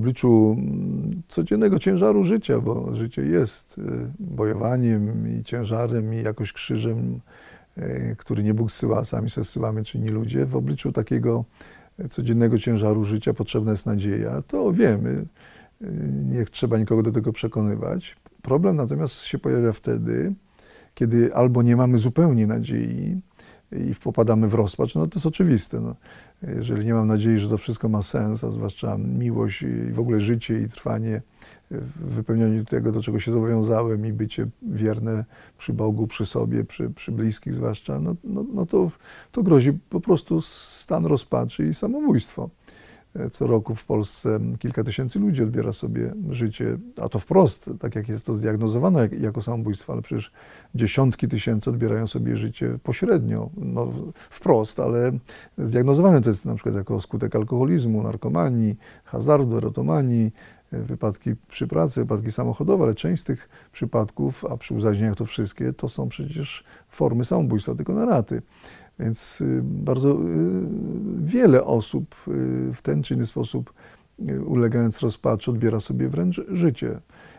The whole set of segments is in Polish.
obliczu codziennego ciężaru życia, bo życie jest bojowaniem i ciężarem i jakoś krzyżem, który nie Bóg zsyła, a sami sobie zsyłamy, czy inni ludzie. W obliczu takiego codziennego ciężaru życia potrzebna jest nadzieja. To wiemy, nie trzeba nikogo do tego przekonywać. Problem natomiast się pojawia wtedy, kiedy albo nie mamy zupełnie nadziei i popadamy w rozpacz. No to jest oczywiste. No. Jeżeli nie mam nadziei, że to wszystko ma sens, a zwłaszcza miłość i w ogóle życie i trwanie w wypełnianiu tego, do czego się zobowiązałem i bycie wierne przy Bogu, przy sobie, przy bliskich zwłaszcza, no to grozi po prostu stan rozpaczy i samobójstwo. Co roku w Polsce kilka tysięcy ludzi odbiera sobie życie, a to wprost, tak jak jest to zdiagnozowane jako samobójstwo, ale przecież dziesiątki tysięcy odbierają sobie życie pośrednio, no wprost, ale zdiagnozowane to jest na przykład jako skutek alkoholizmu, narkomanii, hazardu, erotomanii, wypadki przy pracy, wypadki samochodowe, ale część z tych przypadków, a przy uzależnieniach to wszystkie, to są przecież formy samobójstwa, tylko na raty. Więc bardzo wiele osób w ten czy inny sposób, ulegając rozpaczy, odbiera sobie wręcz życie.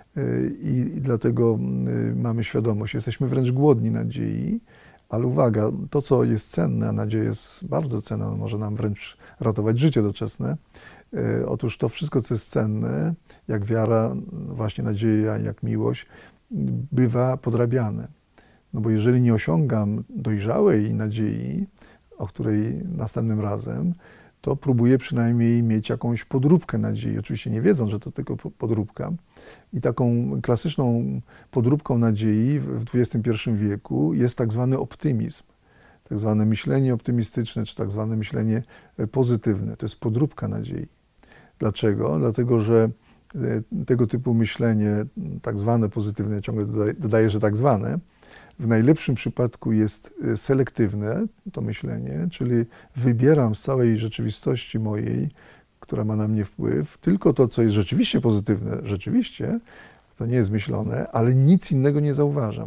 I dlatego mamy świadomość, jesteśmy wręcz głodni nadziei, ale uwaga, to co jest cenne, a nadzieja jest bardzo cenna, może nam wręcz ratować życie doczesne. Otóż to wszystko, co jest cenne, jak wiara, właśnie nadzieja, jak miłość, bywa podrabiane. No bo jeżeli nie osiągam dojrzałej nadziei, o której następnym razem, to próbuję przynajmniej mieć jakąś podróbkę nadziei, oczywiście nie wiedząc, że to tylko podróbka. I taką klasyczną podróbką nadziei w XXI wieku jest tak zwany optymizm, tak zwane myślenie optymistyczne, czy tak zwane myślenie pozytywne. To jest podróbka nadziei. Dlaczego? Dlatego, że tego typu myślenie, tak zwane pozytywne, ciągle dodaję, że tak zwane, w najlepszym przypadku jest selektywne, to myślenie, czyli wybieram z całej rzeczywistości mojej, która ma na mnie wpływ, tylko to, co jest rzeczywiście pozytywne, rzeczywiście, to nie jest myślone, ale nic innego nie zauważam.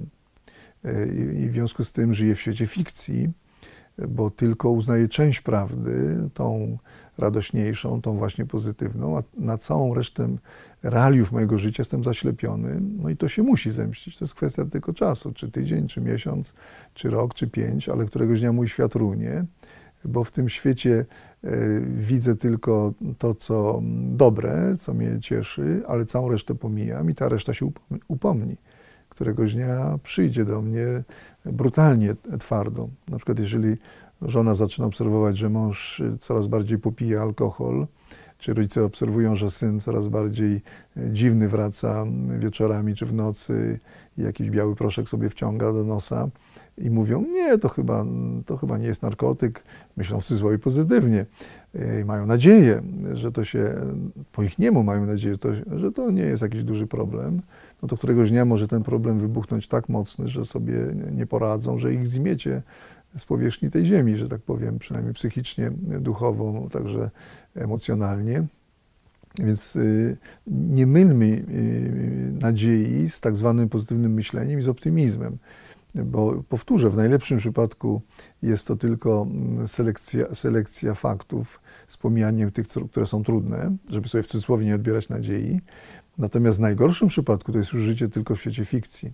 I w związku z tym żyję w świecie fikcji, bo tylko uznaję część prawdy, tą radośniejszą, tą właśnie pozytywną, a na całą resztę realiów mojego życia jestem zaślepiony, no i to się musi zemścić. To jest kwestia tylko czasu, czy tydzień, czy miesiąc, czy rok, czy 5, ale któregoś dnia mój świat runie, bo w tym świecie widzę tylko to, co dobre, co mnie cieszy, ale całą resztę pomijam i ta reszta się upomni. Któregoś dnia przyjdzie do mnie brutalnie, twardo. Na przykład jeżeli żona zaczyna obserwować, że mąż coraz bardziej popija alkohol, czy rodzice obserwują, że syn coraz bardziej dziwny wraca wieczorami czy w nocy i jakiś biały proszek sobie wciąga do nosa i mówią, nie, to chyba nie jest narkotyk, myślą w cudzysłowie pozytywnie. Mają nadzieję, że to się, po ich niemu mają nadzieję, że to nie jest jakiś duży problem, no to któregoś dnia może ten problem wybuchnąć tak mocny, że sobie nie poradzą, że ich zmiecie z powierzchni tej ziemi, że tak powiem, przynajmniej psychicznie, duchowo, także emocjonalnie. Więc nie mylmy nadziei z tak zwanym pozytywnym myśleniem i z optymizmem, bo powtórzę, w najlepszym przypadku jest to tylko selekcja faktów z pomijaniem tych, które są trudne, żeby sobie w cudzysłowie nie odbierać nadziei. Natomiast w najgorszym przypadku to jest już życie tylko w świecie fikcji.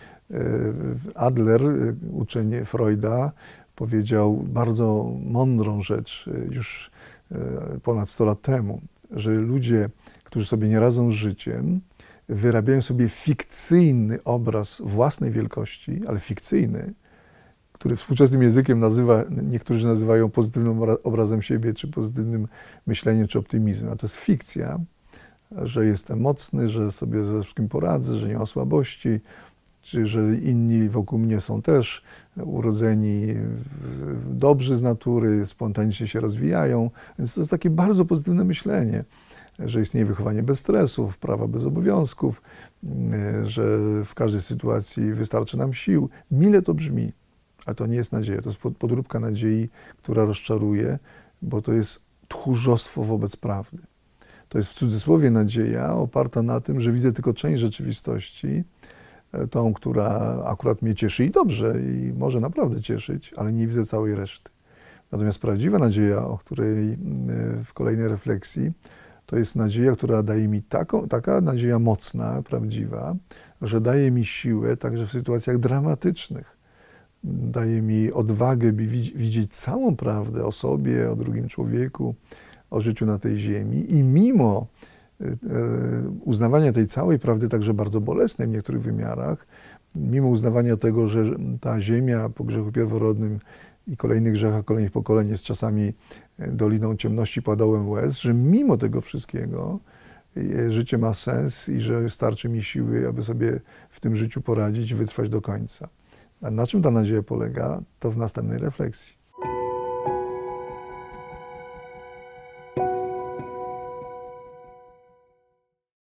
Adler, uczeń Freuda, powiedział bardzo mądrą rzecz już ponad 100 lat temu, że ludzie, którzy sobie nie radzą z życiem, wyrabiają sobie fikcyjny obraz własnej wielkości, ale fikcyjny, który współczesnym językiem niektórzy nazywają pozytywnym obrazem siebie, czy pozytywnym myśleniem, czy optymizmem. A to jest fikcja, że jestem mocny, że sobie ze wszystkim poradzę, że nie ma słabości, czy że inni wokół mnie są też urodzeni dobrzy z natury, spontanicznie się rozwijają. Więc to jest takie bardzo pozytywne myślenie, że istnieje wychowanie bez stresów, prawa bez obowiązków, że w każdej sytuacji wystarczy nam sił. Mile to brzmi, ale to nie jest nadzieja. To jest podróbka nadziei, która rozczaruje, bo to jest tchórzostwo wobec prawdy. To jest w cudzysłowie nadzieja oparta na tym, że widzę tylko część rzeczywistości, tą, która akurat mnie cieszy i dobrze, i może naprawdę cieszyć, ale nie widzę całej reszty. Natomiast prawdziwa nadzieja, o której w kolejnej refleksji to jest nadzieja, która daje mi taka nadzieja mocna, prawdziwa, że daje mi siłę także w sytuacjach dramatycznych. Daje mi odwagę, by widzieć całą prawdę o sobie, o drugim człowieku, o życiu na tej ziemi i mimo uznawania tej całej prawdy, także bardzo bolesnej w niektórych wymiarach, mimo uznawania tego, że ta ziemia po grzechu pierworodnym i kolejnych grzechach kolejnych pokoleń jest czasami doliną ciemności, padołem łez, że mimo tego wszystkiego życie ma sens i że starczy mi siły, aby sobie w tym życiu poradzić, wytrwać do końca. A na czym ta nadzieja polega, to w następnej refleksji.